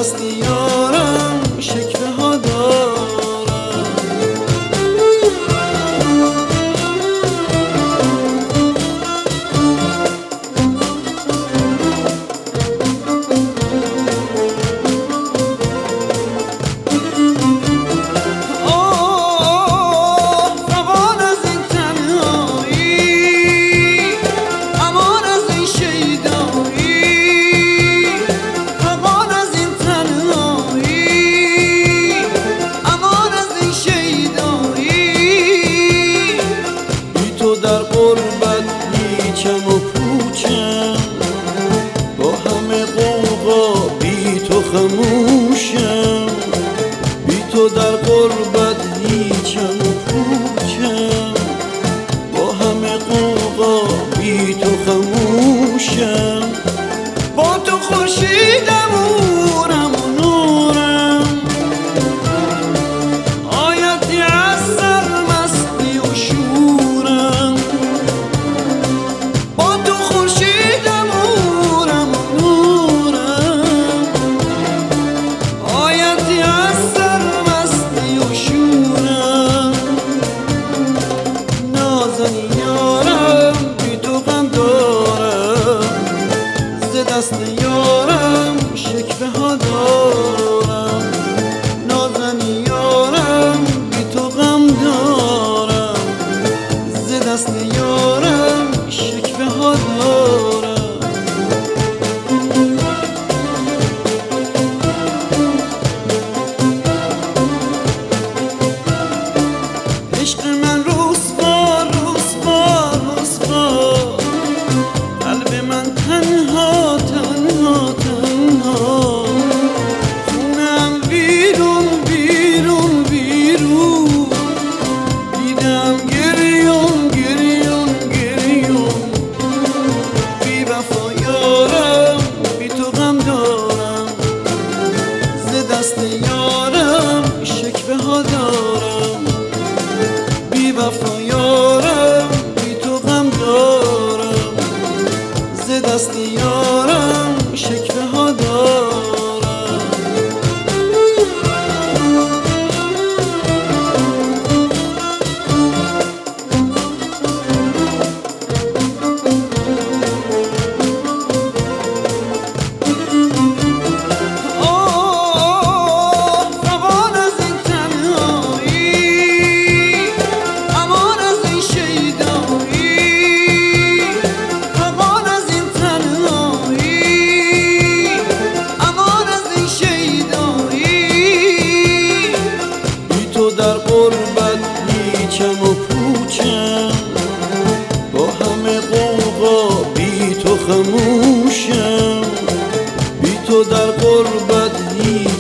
دست یارم شکوه ها دارم. در غربت نیچم و پوچم، با همه غوغا بی تو خموشم. بی تو در غربت نیچم و پوچم، با همه غوغا بی تو خموشم. با تو خورشیدم نورم و نورم، آیتی از سرمستی و شورم. دست یارم شکوه ها دارم، نازنی یارم بی تو غم دارم. ز دست یارم شکوه ها دارم. عشق من رسوا رسوا رسوا، قلب من تنها تنها تنها. خونم بیرون بیرون بیرون، دیدم گریون گریون گریون. بی وفا یارم بی تو غم دارم، ز دست یارم شکوه ها دارم. بی وفا یارم بی تو غم دارم، ز دست یارم شکوه ها دارم. در غربت نیچم و پوچم، با همه غوغا بی تو خموشم. بی تو در غربت